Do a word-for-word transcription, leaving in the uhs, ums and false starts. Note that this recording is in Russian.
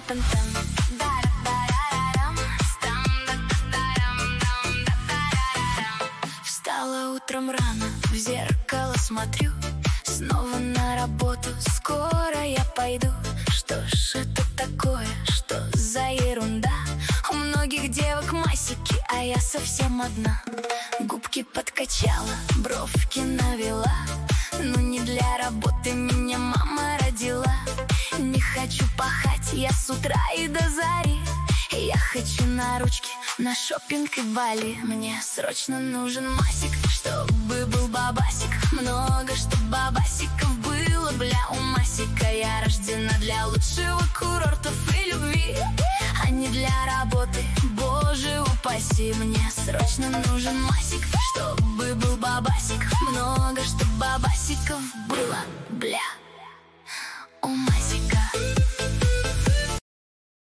Там-там-там. Дар-дарарарам. Стам-да-да-дарам-дам-да-дарарарам. Встала утром рано, в зеркало смотрю. Снова на работу, скоро я пойду. Что ж это такое, что за ерунда? У многих девок масики, а я совсем одна. Губки подкачала, бровки навела. Ну не для работы меня мама родила. Не хочу пахать я с утра и до зари. Я хочу на ручки, на шопинг и Бали. Мне срочно нужен масик, чтобы был бабасик. Много, чтоб бабасиков было, бля, у масика. Я рождена для лучшего курортов и любви, а не для работы, боже упаси. Мне срочно нужен масик, чтобы был бабасик. Много, чтоб бабасиков было, бля, у масика.